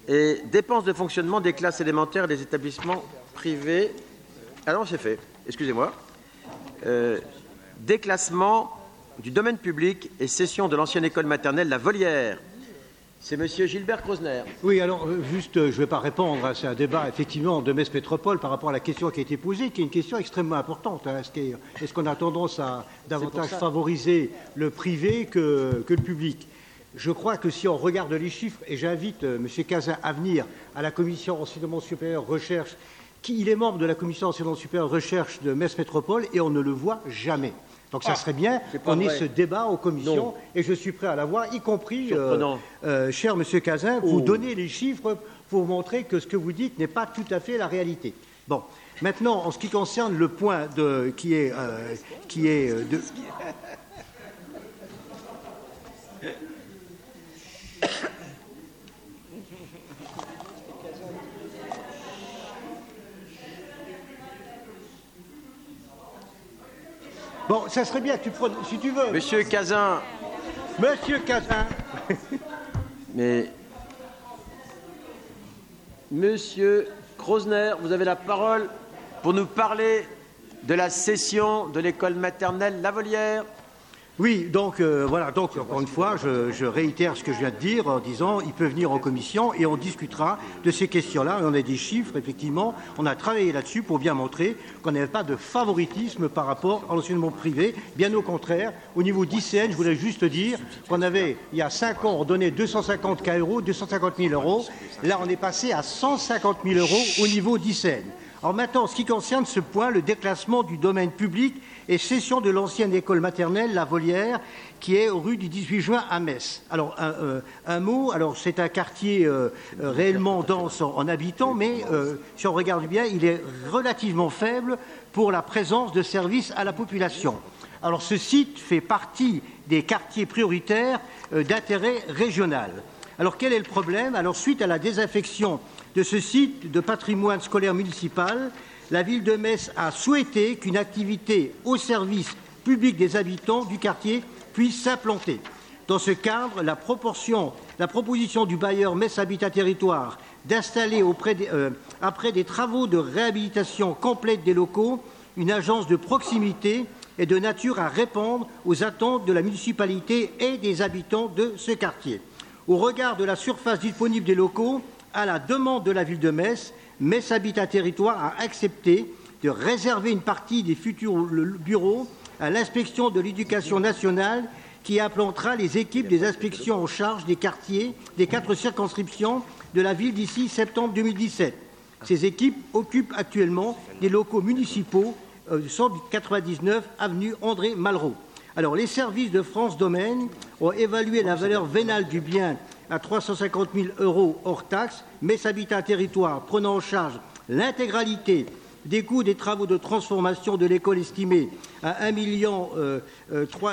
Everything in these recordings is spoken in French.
et dépenses de fonctionnement des classes élémentaires des établissements privés. Ah non, c'est fait, excusez-moi. Déclassement du domaine public et cession de l'ancienne école maternelle La Volière. C'est Monsieur Gilbert Crosner. Oui, alors juste, je ne vais pas répondre. C'est un débat effectivement de Metz Métropole par rapport à la question qui a été posée, qui est une question extrêmement importante. Hein. Est-ce qu'on a tendance à davantage favoriser le privé que le public? Je crois que si on regarde les chiffres, et j'invite M. Cazin à venir à la Commission enseignement supérieur recherche, il est membre de la Commission enseignement supérieur recherche de Metz Métropole et on ne le voit jamais. Donc ça serait bien qu'on ait ce débat aux commissions et je suis prêt à l'avoir, y compris, cher Monsieur Cazin, vous donner les chiffres pour montrer que ce que vous dites n'est pas tout à fait la réalité. Bon, maintenant, en ce qui concerne le point qui est de... Bon, ça serait bien que tu prennes, si tu veux. Monsieur Cazin. Monsieur Cazin. Mais Monsieur Crosner, vous avez la parole pour nous parler de la cession de l'école maternelle La Volière. Oui, donc voilà, donc encore une fois, je réitère ce que je viens de dire en disant il peut venir en commission et on discutera de ces questions-là. On a des chiffres, effectivement, on a travaillé là-dessus pour bien montrer qu'on n'avait pas de favoritisme par rapport à l'enseignement privé. Bien au contraire, au niveau d'ICN, je voulais juste dire qu'on avait, il y a 5 ans, on donnait 250 €, 250 000 €. Là, on est passé à 150 000 € au niveau d'ICN. Alors maintenant, en ce qui concerne ce point, le déclassement du domaine public et cession de l'ancienne école maternelle La Volière, qui est rue du 18 juin à Metz. Alors, un mot, alors c'est un quartier réellement dense en habitants, mais si on regarde bien, il est relativement faible pour la présence de services à la population. Alors, ce site fait partie des quartiers prioritaires d'intérêt régional. Alors, quel est le problème? Alors, suite à la désaffection de ce site de patrimoine scolaire municipal, la ville de Metz a souhaité qu'une activité au service public des habitants du quartier puisse s'implanter. Dans ce cadre, la proposition du bailleur Metz Habitat Territoire d'installer après des travaux de réhabilitation complète des locaux une agence de proximité est de nature à répondre aux attentes de la municipalité et des habitants de ce quartier. Au regard de la surface disponible des locaux, à la demande de la ville de Metz, Metz Habitat Territoire a accepté de réserver une partie des futurs bureaux à l'inspection de l'éducation nationale qui implantera les équipes des inspections en charge des quartiers des 4 circonscriptions de la ville d'ici septembre 2017. Ces équipes occupent actuellement des locaux municipaux 199 avenue André Malraux. Alors, les services de France Domaine ont évalué la valeur vénale du bien à 350 000 € hors taxe, Metz Habitat Territoire prenant en charge l'intégralité des coûts des travaux de transformation de l'école estimés à 1 3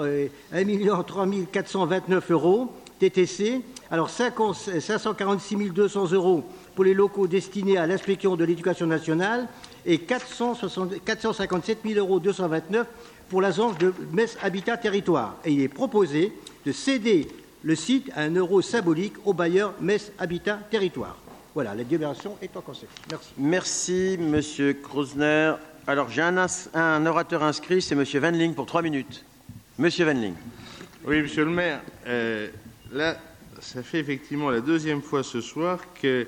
429 € TTC. Alors 546 200 € pour les locaux destinés à l'inspection de l'éducation nationale et 457 229 € pour l'agence de Metz Habitat Territoire. Et il est proposé de céder le site à €1 symbolique au bailleur Metz Habitat Territoire. Voilà, la délibération est en conséquence. Merci. Merci, Monsieur Crosner. Alors, j'ai un orateur inscrit, c'est Monsieur Wendling pour 3 minutes. Monsieur Wendling. Oui, Monsieur le maire. Là, ça fait effectivement la 2e fois ce soir que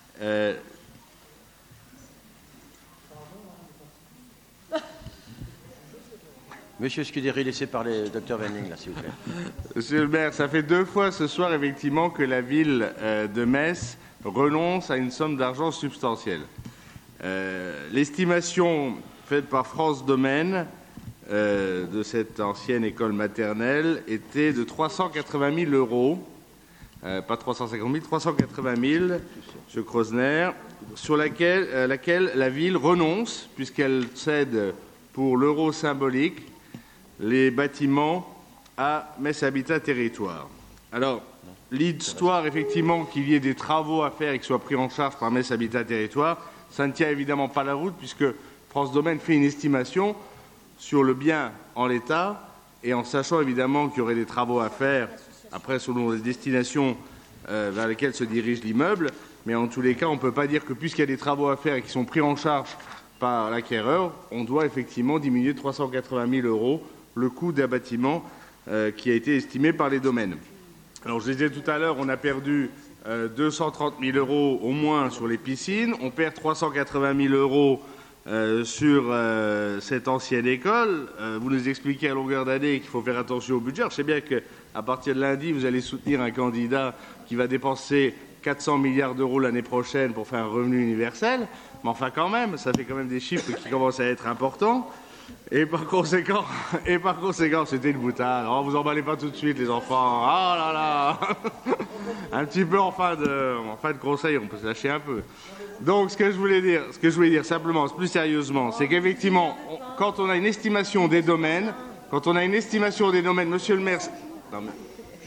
Monsieur Scudéry, laissez parler le docteur Wendling, là, s'il vous plaît. Monsieur le maire, ça fait 2 fois ce soir, effectivement, que la ville de Metz renonce à une somme d'argent substantielle. L'estimation faite par France Domaine de cette ancienne école maternelle était de 380 000 €, pas 350 000, 380 000, M. Crosner, sur laquelle la ville renonce, puisqu'elle cède pour l'euro symbolique les bâtiments à Metz Habitat Territoire. Alors, l'histoire, effectivement, qu'il y ait des travaux à faire et qu'ils soient pris en charge par Metz Habitat Territoire, ça ne tient évidemment pas la route, puisque France Domaine fait une estimation sur le bien en l'état, et en sachant évidemment qu'il y aurait des travaux à faire, après selon les destinations vers lesquels se dirige l'immeuble. Mais en tous les cas, on ne peut pas dire que puisqu'il y a des travaux à faire et qui sont pris en charge par l'acquéreur, on doit effectivement diminuer de 380 000 € le coût d'un bâtiment qui a été estimé par les domaines. Alors, je disais tout à l'heure, on a perdu 230 000 € au moins sur les piscines. On perd 380 000 € sur cette ancienne école. Vous nous expliquez à longueur d'année qu'il faut faire attention au budget. Je sais bien qu'à partir de lundi, vous allez soutenir un candidat qui va dépenser 400 milliards d'euros l'année prochaine pour faire un revenu universel. Mais enfin, quand même, ça fait quand même des chiffres qui commencent à être importants. Et par conséquent, c'était une boutade. Alors, vous emballez pas tout de suite, les enfants. Ah là là. Un petit peu en fin de conseil, on peut se lâcher un peu. Donc, ce que je voulais dire simplement, plus sérieusement, c'est qu'effectivement, quand on a une estimation des domaines, monsieur le maire, non, mais...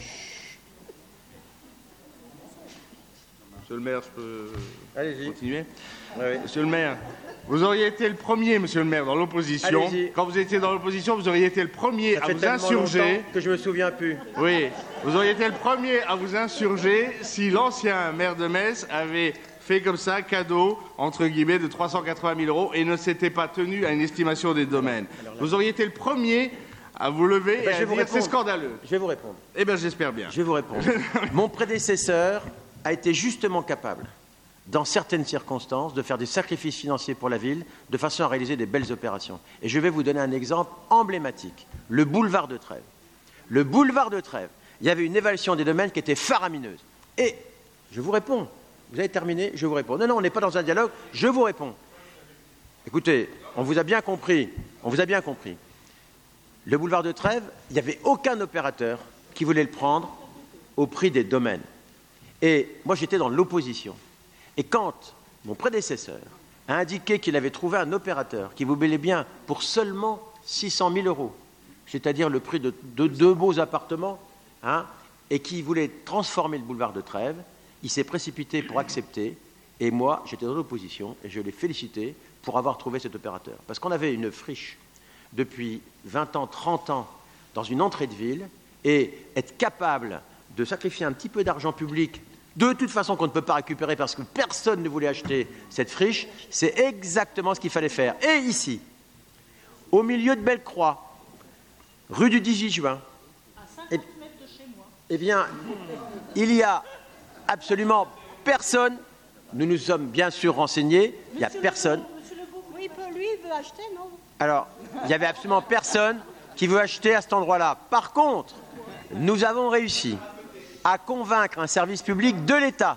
Monsieur le maire, je peux continuer ? Oui. Monsieur le maire, vous auriez été le premier, monsieur le maire, dans l'opposition. Quand vous étiez dans l'opposition, vous auriez été le premier à vous insurger. Que je me souviens plus. Oui, vous auriez été le premier à vous insurger si l'ancien maire de Metz avait fait comme ça, cadeau, entre guillemets, de 380 000 € et ne s'était pas tenu à une estimation des domaines. Vous auriez été le premier à vous lever et à dire c'est scandaleux. Je vais vous répondre. Eh bien, j'espère bien. Je vais vous répondre. Mon prédécesseur a été justement capable, dans certaines circonstances, de faire des sacrifices financiers pour la ville, de façon à réaliser des belles opérations. Et je vais vous donner un exemple emblématique. Le boulevard de Trèves. Le boulevard de Trèves, il y avait une évaluation des domaines qui était faramineuse. Et je vous réponds. Vous avez terminé, je vous réponds. Non, on n'est pas dans un dialogue, je vous réponds. Écoutez, on vous a bien compris. Le boulevard de Trèves, il n'y avait aucun opérateur qui voulait le prendre au prix des domaines. Et moi, j'étais dans l'opposition. Et quand mon prédécesseur a indiqué qu'il avait trouvé un opérateur qui voulait bien pour seulement 600 000 €, c'est-à-dire le prix de deux beaux appartements, et qui voulait transformer le boulevard de Trèves, il s'est précipité pour accepter. Et moi, j'étais dans l'opposition et je l'ai félicité pour avoir trouvé cet opérateur. Parce qu'on avait une friche depuis 20 ans, 30 ans dans une entrée de ville, et être capable de sacrifier un petit peu d'argent public, de toute façon qu'on ne peut pas récupérer parce que personne ne voulait acheter cette friche, c'est exactement ce qu'il fallait faire. Et ici, au milieu de Bellecroix, rue du 18 juin, à 50 mètres de chez moi, eh bien, il y a absolument personne. Nous nous sommes bien sûr renseignés, il n'y a personne. Oui, lui, il veut acheter, non? Alors, il n'y avait absolument personne qui veut acheter à cet endroit-là. Par contre, nous avons réussi à convaincre un service public de l'État,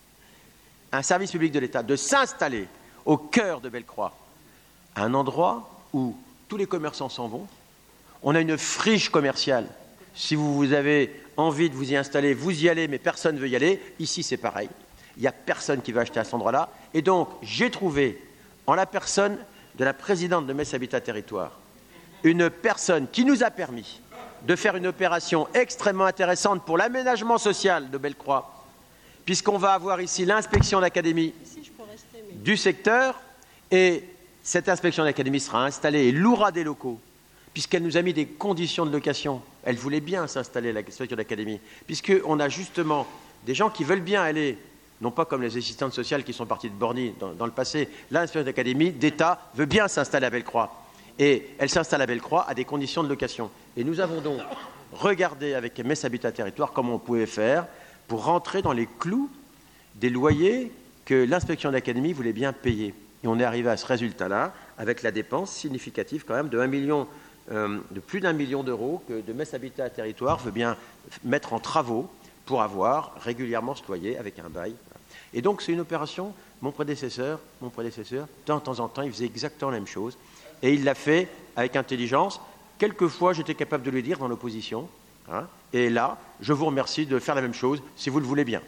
de s'installer au cœur de Bellecroix, à un endroit où tous les commerçants s'en vont. On a une friche commerciale. Si vous avez envie de vous y installer, vous y allez, mais personne ne veut y aller. Ici, c'est pareil. Il n'y a personne qui veut acheter à cet endroit-là. Et donc, j'ai trouvé, en la personne de la présidente de Metz Habitat Territoire, une personne qui nous a permis de faire une opération extrêmement intéressante pour l'aménagement social de Bellecroix, puisqu'on va avoir ici l'inspection d'académie du secteur, et cette inspection d'académie sera installée et louera des locaux, puisqu'elle nous a mis des conditions de location. Elle voulait bien s'installer, l'inspection d'académie, puisqu'on a justement des gens qui veulent bien aller, non pas comme les assistantes sociales qui sont parties de Borny dans le passé. L'inspection d'académie d'État veut bien s'installer à Bellecroix. Et elle s'installe à Bellecroix à des conditions de location. Et nous avons donc regardé avec Metz Habitat Territoire comment on pouvait faire pour rentrer dans les clous des loyers que l'inspection d'académie voulait bien payer. Et on est arrivé à ce résultat-là avec la dépense significative quand même de plus d'1 million d'euros que de Metz Habitat Territoire veut bien mettre en travaux pour avoir régulièrement ce loyer avec un bail. Et donc c'est une opération, mon prédécesseur, de temps en temps, il faisait exactement la même chose. Et il l'a fait avec intelligence. Quelquefois, j'étais capable de lui dire dans l'opposition. Et là, je vous remercie de faire la même chose, si vous le voulez bien.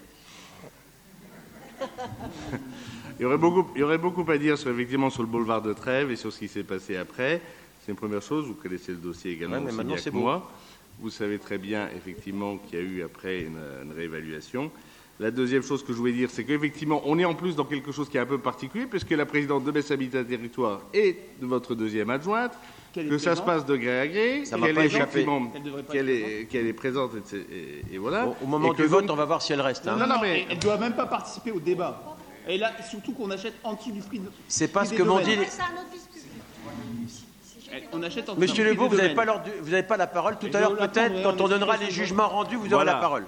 Il y aurait beaucoup à dire effectivement sur le boulevard de Trèves et sur ce qui s'est passé après. C'est une première chose. Vous connaissez le dossier également aussi bien que moi. Vous savez très bien, effectivement, qu'il y a eu après une réévaluation. La deuxième chose que je voulais dire, c'est qu'effectivement, on est en plus dans quelque chose qui est un peu particulier, puisque la présidente de Metz Habitat Territoire est votre deuxième adjointe, que ça se passe de gré à gré, Ça m'a pas échappé. qu'elle est présente, et voilà. Bon, au moment Et que du vote, donc- on va voir si elle reste. hein. Non, mais- elle ne doit même pas participer au débat. Et là, surtout qu'on achète en dessous du prix de. C'est pas prix ce des que m'ont dit. domaines. les- Ouais, c'est un autre dispute. On achète en dessous Monsieur du prix Lebeau, des vous n'avez pas, domaines. vous avez pas la parole. Tout Et à je l'heure, la peut-être, prendrai quand en on donnera les explication de jugements rendus, vous aurez Voilà. la parole.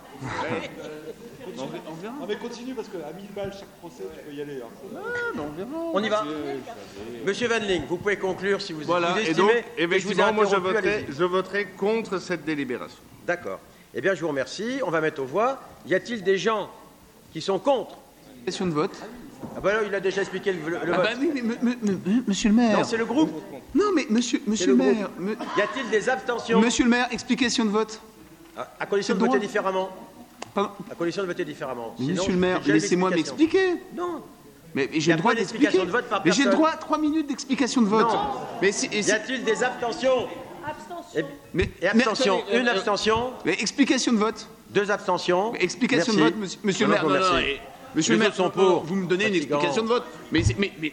On verra. Non mais continue parce qu'à 1000 balles chaque procès, tu peux y aller. Hein. On y va. Monsieur Van Ling, vous pouvez conclure si vous, Voilà, vous et estimez donc, que je vous ai effectivement, moi, interrompu, allez-y. je voterai contre cette délibération. D'accord. Eh bien, je vous remercie. On va mettre aux voix. Y a-t-il des gens qui sont contre? Question de vote. Ah ben là, il a déjà expliqué le Ah vote. bah oui, mais monsieur le maire. Non, c'est le groupe. Non, mais monsieur C'est le le maire. Y a-t-il des abstentions? Monsieur le maire, explication de vote. À condition de C'est le voter droit. différemment. Pardon. À condition de voter différemment. Mais Sinon, monsieur le maire, j'ai déjà laissez-moi l'explication. m'expliquer. Non. Mais Y j'ai a le droit pas d'explication d'expliquer. de vote par Mais j'ai le personne. droit à 3 minutes d'explication de vote. Non. Mais si, Y a-t-il des abstentions? Abstention. Et abstention. attendez, Une abstention. mais explication de vote. Deux abstentions. Mais explication Merci. de vote, monsieur le maire. Non, Non, merci. Monsieur le Les maire, autres sont pour. vous me donnez une Fatigant. explication de vote. Mais